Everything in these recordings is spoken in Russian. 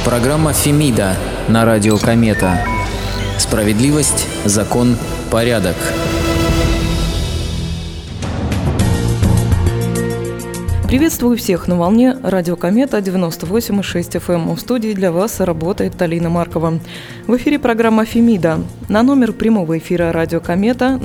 Программа «Фемида» на радио «Комета». Справедливость, закон, порядок. Приветствую всех на волне радио «Комета» 98,6 FM. В студии для вас работает Алина Маркова. В эфире программа «Фемида». На номер прямого эфира радио «Комета»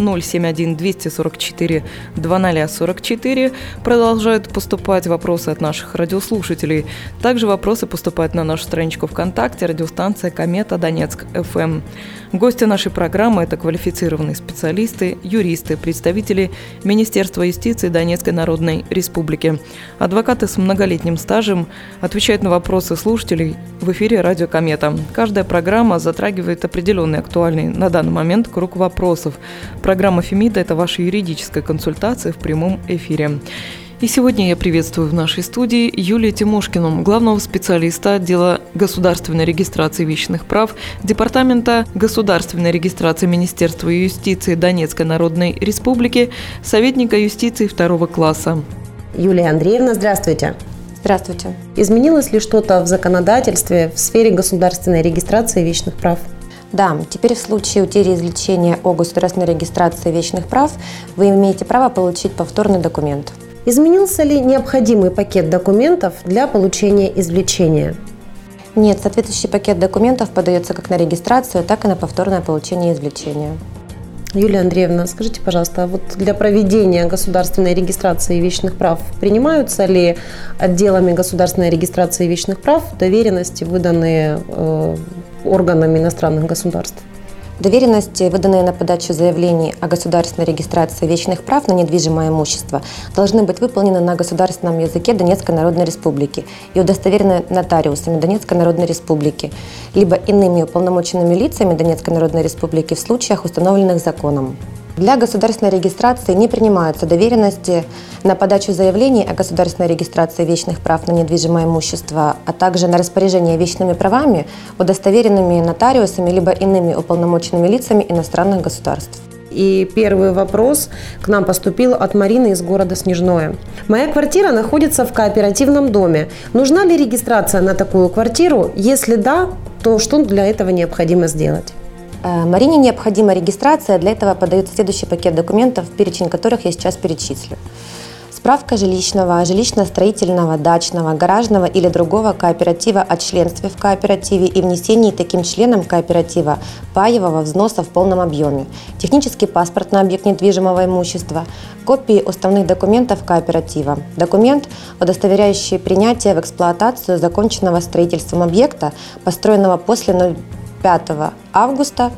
071-244-0044 продолжают поступать вопросы от наших радиослушателей. Также вопросы поступают на нашу страничку ВКонтакте радиостанция «Комета Донецк ФМ». Гости нашей программы – это квалифицированные специалисты, юристы, представители Министерства юстиции Донецкой Народной Республики. Адвокаты с многолетним стажем отвечают на вопросы слушателей в эфире радио «Комета». Каждая программа затрагивает определенный актуальный на данный момент круг вопросов. Программа «Фемида» – это ваша юридическая консультация в прямом эфире. И сегодня я приветствую в нашей студии Юлию Тимошкину, главного специалиста отдела государственной регистрации вещных прав Департамента государственной регистрации Министерства юстиции Донецкой Народной Республики, советника юстиции 2 класса. Юлия Андреевна, здравствуйте. Здравствуйте. Изменилось ли что-то в законодательстве в сфере государственной регистрации вещных прав? Да, теперь в случае утери извлечения о государственной регистрации вещных прав вы имеете право получить повторный документ. Изменился ли необходимый пакет документов для получения извлечения? Нет, соответствующий пакет документов подается как на регистрацию, так и на повторное получение извлечения. Юлия Андреевна, скажите, пожалуйста, вот для проведения государственной регистрации вещных прав принимаются ли отделами государственной регистрации вещных прав доверенности, выданные органами иностранных государств? Доверенности, выданные на подачу заявлений о государственной регистрации вещных прав на недвижимое имущество, должны быть выполнены на государственном языке Донецкой Народной Республики и удостоверены нотариусами Донецкой Народной Республики, либо иными уполномоченными лицами Донецкой Народной Республики в случаях, установленных законом. Для государственной регистрации не принимаются доверенности на подачу заявлений о государственной регистрации вещных прав на недвижимое имущество, а также на распоряжение вещными правами, удостоверенными нотариусами либо иными уполномоченными лицами иностранных государств. И первый вопрос к нам поступил от Марины из города Снежное. Моя квартира находится в кооперативном доме. Нужна ли регистрация на такую квартиру? Если да, то что для этого необходимо сделать? Марине необходима регистрация, для этого подается следующий пакет документов, перечень которых я сейчас перечислю. Справка жилищного, жилищно-строительного, дачного, гаражного или другого кооператива о членстве в кооперативе и внесении таким членом кооператива паевого взноса в полном объеме, технический паспорт на объект недвижимого имущества, копии уставных документов кооператива, документ, удостоверяющий принятие в эксплуатацию законченного строительством объекта, построенного после 5 августа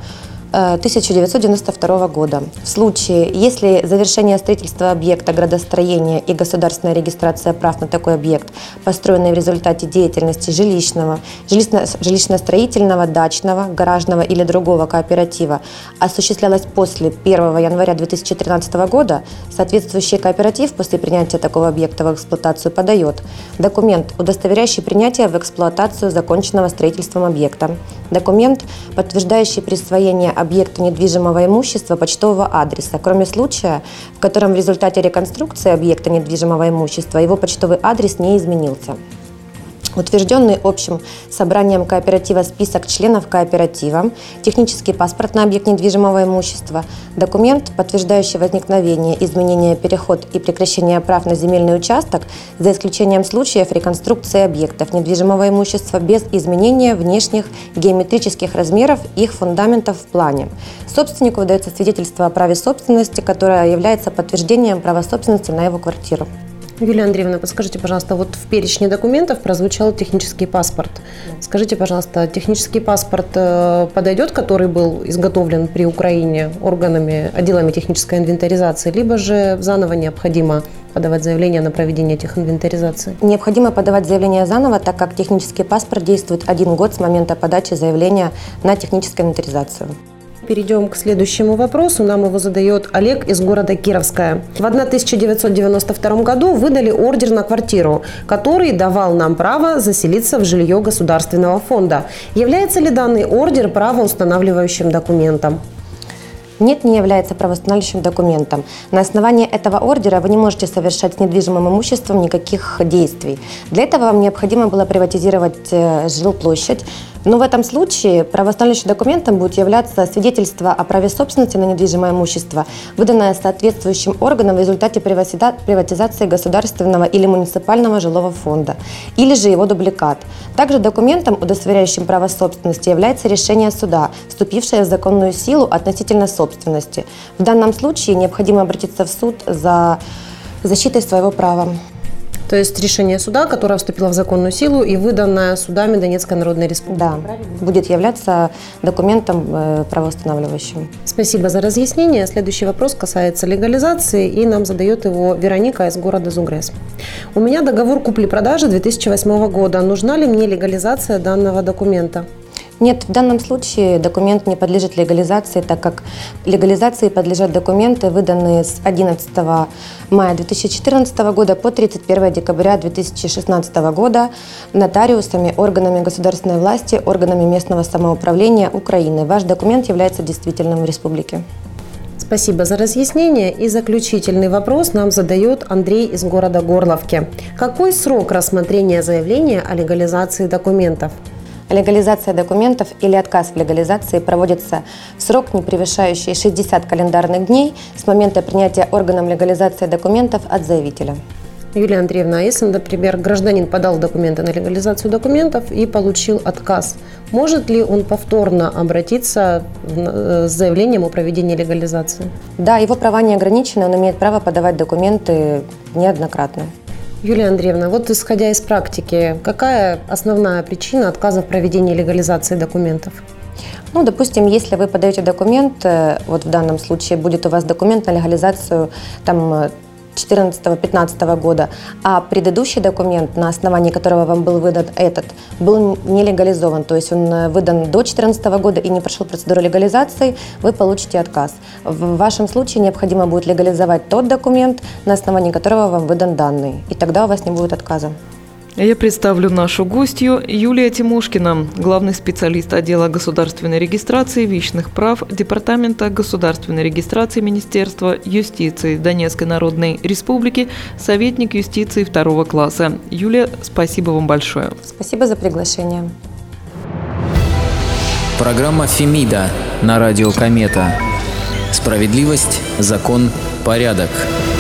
1992 года. В случае, если завершение строительства объекта градостроения и государственная регистрация прав на такой объект, построенный в результате деятельности жилищного, жилищно-строительного, дачного, гаражного или другого кооператива, осуществлялась после 1 января 2013 года, соответствующий кооператив после принятия такого объекта в эксплуатацию подает документ, удостоверяющий принятие в эксплуатацию законченного строительством объекта, документ, подтверждающий присвоение объекту недвижимого имущества почтового адреса, кроме случая, в котором в результате реконструкции объекта недвижимого имущества его почтовый адрес не изменился. Утвержденный общим собранием кооператива список членов кооператива, технический паспорт на объект недвижимого имущества, документ, подтверждающий возникновение, изменение, переход и прекращение прав на земельный участок, за исключением случаев реконструкции объектов недвижимого имущества без изменения внешних геометрических размеров их фундаментов в плане. Собственнику выдается свидетельство о праве собственности, которое является подтверждением права собственности на его квартиру. Юлия Андреевна, подскажите, пожалуйста, вот в перечне документов прозвучал технический паспорт. Скажите, пожалуйста, технический паспорт подойдет, который был изготовлен при Украине отделами технической инвентаризации, либо же заново необходимо подавать заявление на проведение техинвентаризации? Необходимо подавать заявление заново, так как технический паспорт действует 1 год с момента подачи заявления на техническую инвентаризацию. Перейдем к следующему вопросу. Нам его задает Олег из города Кировская. В 1992 году выдали ордер на квартиру, который давал нам право заселиться в жилье государственного фонда. Является ли данный ордер правоустанавливающим документом? Нет, не является правоустанавливающим документом. На основании этого ордера вы не можете совершать с недвижимым имуществом никаких действий. Для этого вам необходимо было приватизировать жилплощадь. Но в этом случае правоустанавливающим документом будет являться свидетельство о праве собственности на недвижимое имущество, выданное соответствующим органам в результате приватизации государственного или муниципального жилого фонда, или же его дубликат. Также документом, удостоверяющим право собственности, является решение суда, вступившее в законную силу относительно собственности. В данном случае необходимо обратиться в суд за защитой своего права. То есть решение суда, которое вступило в законную силу и выданное судами Донецкой Народной Республики. Да, будет являться документом правоустанавливающим. Спасибо за разъяснение. Следующий вопрос касается легализации, и нам задает его Вероника из города Зугрес. У меня договор купли-продажи 2008 года. Нужна ли мне легализация данного документа? Нет, в данном случае документ не подлежит легализации, так как легализации подлежат документы, выданные с 11 мая 2014 года по 31 декабря 2016 года нотариусами, органами государственной власти, органами местного самоуправления Украины. Ваш документ является действительным в республике. Спасибо за разъяснение. И заключительный вопрос нам задает Андрей из города Горловки. Какой срок рассмотрения заявления о легализации документов? Легализация документов или отказ в легализации проводится в срок, не превышающий 60 календарных дней с момента принятия органом легализации документов от заявителя. Юлия Андреевна, а если, например, гражданин подал документы на легализацию документов и получил отказ, может ли он повторно обратиться с заявлением о проведении легализации? Да, его права не ограничены, он имеет право подавать документы неоднократно. Юлия Андреевна, вот исходя из практики, какая основная причина отказа в проведении легализации документов? Ну, допустим, если вы подаете документ, вот в данном случае будет у вас документ на легализацию там 2014-2015 года, а предыдущий документ, на основании которого вам был выдан этот, был не легализован, то есть он выдан до 2014 года и не прошел процедуру легализации, вы получите отказ. В вашем случае необходимо будет легализовать тот документ, на основании которого вам выдан данный, и тогда у вас не будет отказа. Я представлю нашу гостью Юлия Тимошкина, главный специалист отдела государственной регистрации вещных прав Департамента государственной регистрации Министерства юстиции Донецкой Народной Республики, советник юстиции 2 класса. Юлия, спасибо вам большое. Спасибо за приглашение. Программа «Фемида» на радио «Комета». Справедливость, закон, порядок.